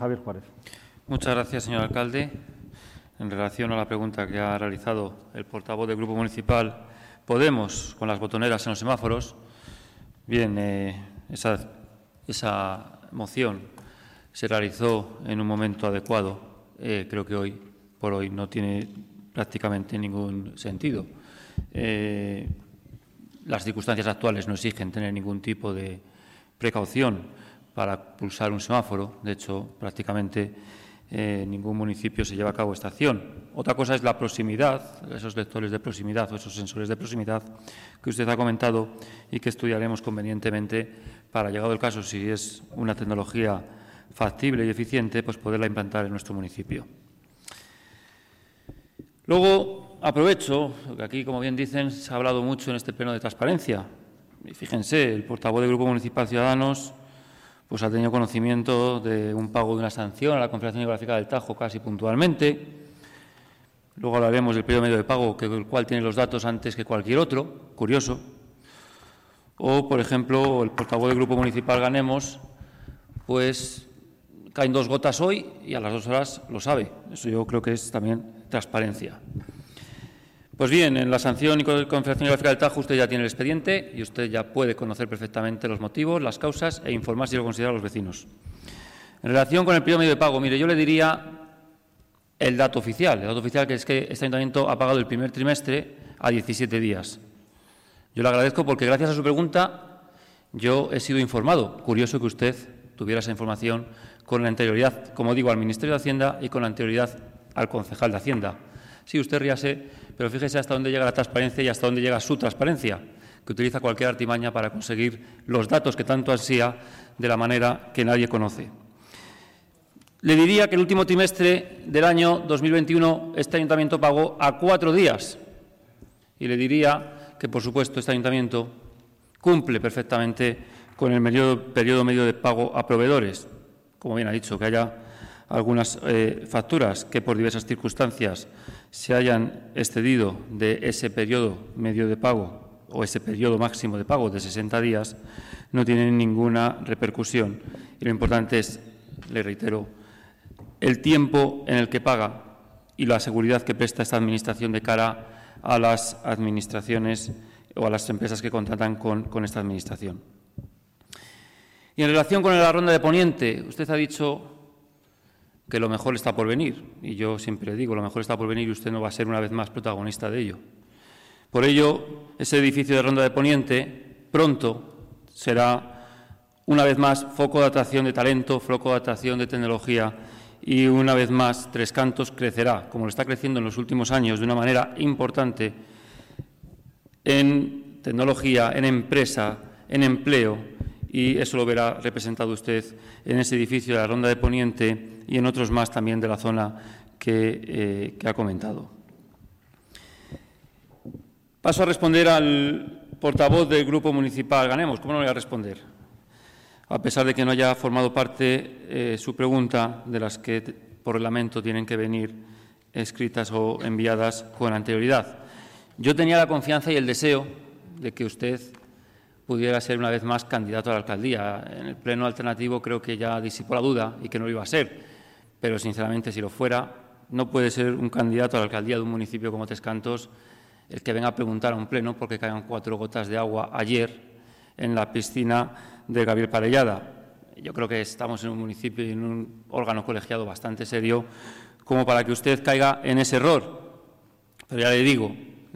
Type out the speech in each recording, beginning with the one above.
Javier Juárez. Muchas gracias, señor alcalde. En relación a la pregunta que ha realizado el portavoz del Grupo Municipal Podemos con las botoneras en los semáforos, bien, esa moción se realizó en un momento adecuado. Creo que hoy por hoy no tiene prácticamente ningún sentido. Las circunstancias actuales no exigen tener ningún tipo de precaución para pulsar un semáforo. De hecho, prácticamente ningún municipio se lleva a cabo esta acción. Otra cosa es la proximidad, esos lectores de proximidad o esos sensores de proximidad que usted ha comentado y que estudiaremos convenientemente para, llegado el caso, si es una tecnología factible y eficiente, pues poderla implantar en nuestro municipio. Luego, aprovecho, que aquí, como bien dicen, se ha hablado mucho en este pleno de transparencia. Y fíjense, el portavoz del Grupo Municipal Ciudadanos pues ha tenido conocimiento de un pago de una sanción a la Confederación Hidrográfica del Tajo casi puntualmente. Luego hablaremos del periodo medio de pago, el cual tiene los datos antes que cualquier otro, curioso. O, por ejemplo, el portavoz del Grupo Municipal Ganemos, pues caen 2 gotas hoy y a las 2 horas lo sabe. Eso yo creo que es también transparencia. Pues bien, en la sanción y Confederación Hidrográfica del Tajo usted ya tiene el expediente y usted ya puede conocer perfectamente los motivos, las causas e informar si lo consideran los vecinos. En relación con el periodo medio de pago, mire, yo le diría el dato oficial que es que este ayuntamiento ha pagado el primer trimestre a 17 días. Yo le agradezco porque gracias a su pregunta yo he sido informado. Curioso que usted tuviera esa información con la anterioridad, como digo, al Ministerio de Hacienda y con la anterioridad al concejal de Hacienda. Sí, usted ríase, pero fíjese hasta dónde llega la transparencia y hasta dónde llega su transparencia, que utiliza cualquier artimaña para conseguir los datos que tanto ansía de la manera que nadie conoce. Le diría que el último trimestre del año 2021 este ayuntamiento pagó a 4 días y le diría que, por supuesto, este ayuntamiento cumple perfectamente con el periodo medio de pago a proveedores. Como bien ha dicho, que haya algunas facturas que por diversas circunstancias se hayan excedido de ese periodo medio de pago o ese periodo máximo de pago de 60 días, no tienen ninguna repercusión. Y lo importante es, le reitero, el tiempo en el que paga y la seguridad que presta esta Administración de cara a las administraciones o a las empresas que contratan con esta Administración. Y en relación con la ronda de Poniente, usted ha dicho que lo mejor está por venir, y yo siempre digo, lo mejor está por venir y usted no va a ser una vez más protagonista de ello. Por ello, ese edificio de Ronda de Poniente pronto será una vez más foco de atracción de talento, foco de atracción de tecnología y una vez más Tres Cantos crecerá, como lo está creciendo en los últimos años, de una manera importante en tecnología, en empresa, en empleo, y eso lo verá representado usted en ese edificio de la Ronda de Poniente y en otros más también de la zona que ha comentado. Paso a responder al portavoz del Grupo Municipal Ganemos. ¿Cómo no le voy a responder? A pesar de que no haya formado parte su pregunta, de las que por reglamento tienen que venir escritas o enviadas con anterioridad. Yo tenía la confianza y el deseo de que usted pudiera ser una vez más candidato a la alcaldía. En el pleno alternativo creo que ya disipó la duda y que no lo iba a ser, pero sinceramente si lo fuera, no puede ser un candidato a la alcaldía de un municipio como Tres Cantos el que venga a preguntar a un pleno porque caigan 4 gotas de agua ayer en la piscina de Gabriel Parellada. Yo creo que estamos en un municipio y en un órgano colegiado bastante serio como para que usted caiga en ese error. Pero ya le digo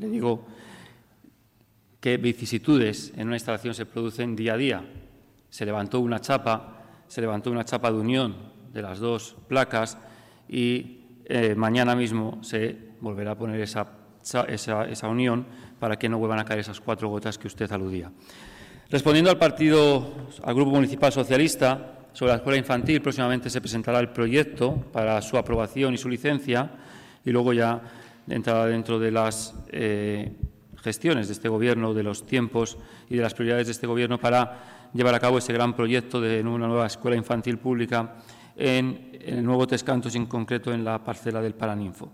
que vicisitudes en una instalación se producen día a día. Se levantó una chapa de unión de las 2 placas y mañana mismo se volverá a poner esa unión para que no vuelvan a caer esas 4 gotas que usted aludía. Respondiendo al Grupo Municipal Socialista sobre la escuela infantil, próximamente se presentará el proyecto para su aprobación y su licencia y luego ya entrará dentro de las gestiones de este Gobierno, de los tiempos y de las prioridades de este Gobierno para llevar a cabo ese gran proyecto de una nueva escuela infantil pública en el nuevo Tres Cantos y en concreto en la parcela del Paraninfo.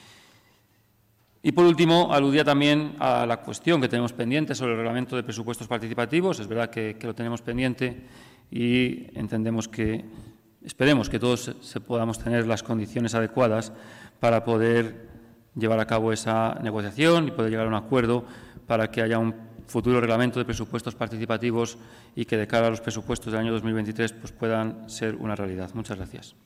Y por último, aludía también a la cuestión que tenemos pendiente sobre el reglamento de presupuestos participativos. Es verdad que lo tenemos pendiente y entendemos que esperemos que todos podamos tener las condiciones adecuadas para poder llevar a cabo esa negociación y poder llegar a un acuerdo para que haya un futuro reglamento de presupuestos participativos y que de cara a los presupuestos del año 2023 pues puedan ser una realidad. Muchas gracias.